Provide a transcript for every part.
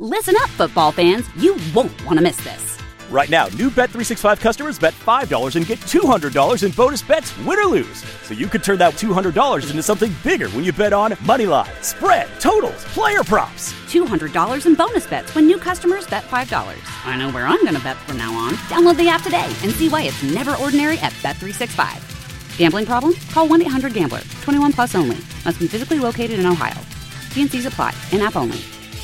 Listen up, football fans. You won't want to miss this. Right now, new Bet365 customers bet $5 and get $200 in bonus bets, win or lose. So you could turn that $200 into something bigger when you bet on moneyline, spread, totals, player props. $200 in bonus bets when new customers bet $5. I know where I'm going to bet from now on. Download the app today and see why it's never ordinary at Bet365. Gambling problem? Call 1-800-GAMBLER. 21 plus only. Must be physically located in Ohio. T&Cs apply. In-app only.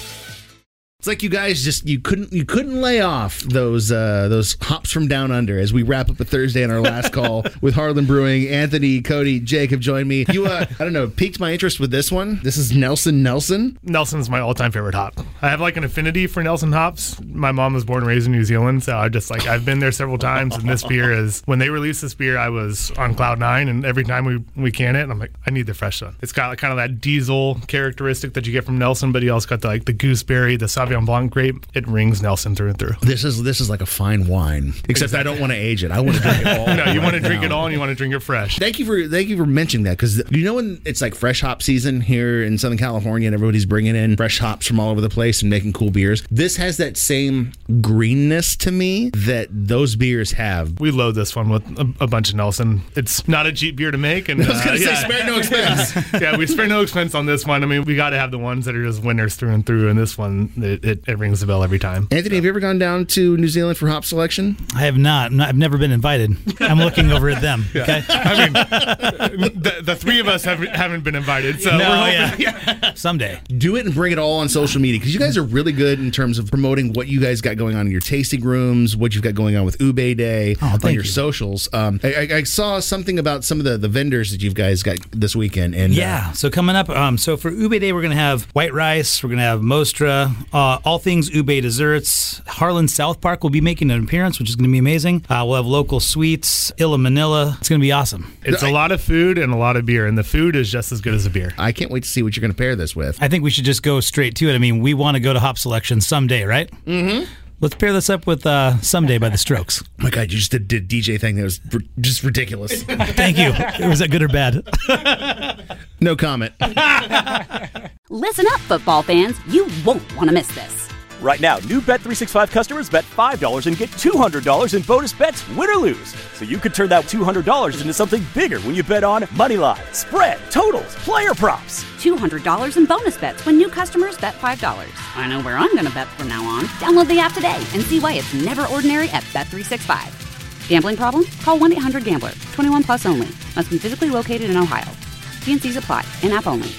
It's like you guys you couldn't lay off those hops from down under as we wrap up a Thursday on our last call with Harlan Brewing. Anthony, Cody, Jake have joined me. You I don't know, piqued my interest with this one. This is Nelson. Nelson's my all-time favorite hop. I have like an affinity for Nelson hops. My mom was born and raised in New Zealand, so I've been there several times, and this beer is, when they released this beer, I was on cloud nine, and every time we can it, I'm like, I need the fresh one. It's got kind of that diesel characteristic that you get from Nelson, but you also got the gooseberry, the Sauvignon Blanc grape. It rings Nelson through and through. This is like a fine wine, except I don't want to age it. I want to drink it all. No, you want to drink it all, and you want to drink it fresh. Thank you for mentioning that, because when it's like fresh hop season here in Southern California and everybody's bringing in fresh hops from all over the place and making cool beers. This has that same greenness to me that those beers have. We load this one with a bunch of Nelson. It's not a cheap beer to make, and I was going to say spare no expense. Yeah, we spare no expense on this one. I mean, we got to have the ones that are just winners through and through, and this one it rings the bell every time. Anthony, have you ever gone down to New Zealand for hop selection? I have not. I've never been invited. I'm looking over at them. Okay. I mean, the three of us haven't been invited. So Someday. Do it and bring it all on social media, because you guys are really good in terms of promoting what you guys got going on in your tasting rooms, what you've got going on with Ube Day on your socials. I saw something about some of the vendors that you guys got this weekend. And so coming up, so for Ube Day, we're going to have white rice, we're going to have Mostra, all things Ube desserts. Harlan South Park will be making an appearance, which is going to be amazing. We'll have local sweets, Illa Manila. It's going to be awesome. It's a lot of food and a lot of beer, and the food is just as good as the beer. I can't wait to see what you're going to pair this with. I think we should just go straight to it. I mean, we want to go to hop selection someday, right? Mm-hmm. Let's pair this up with Someday by The Strokes. Oh my God, you just did a DJ thing that was just ridiculous. Thank you. Was that good or bad? No comment. Listen up, football fans. You won't want to miss this. Right now, new Bet365 customers bet $5 and get $200 in bonus bets, win or lose. So you could turn that $200 into something bigger when you bet on moneyline, spread, totals, player props. $200 in bonus bets when new customers bet $5. I know where I'm going to bet from now on. Download the app today and see why it's never ordinary at Bet365. Gambling problem? Call 1-800-GAMBLER. 21 plus only. Must be physically located in Ohio. T&Cs apply. In-app only.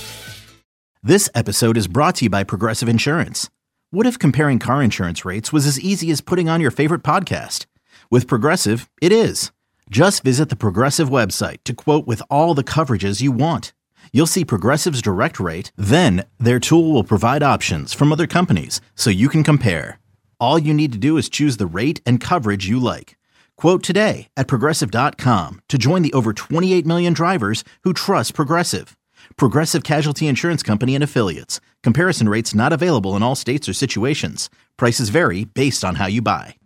This episode is brought to you by Progressive Insurance. What if comparing car insurance rates was as easy as putting on your favorite podcast? With Progressive, it is. Just visit the Progressive website to quote with all the coverages you want. You'll see Progressive's direct rate, then their tool will provide options from other companies so you can compare. All you need to do is choose the rate and coverage you like. Quote today at Progressive.com to join the over 28 million drivers who trust Progressive. Progressive Casualty Insurance Company and Affiliates. Comparison rates not available in all states or situations. Prices vary based on how you buy.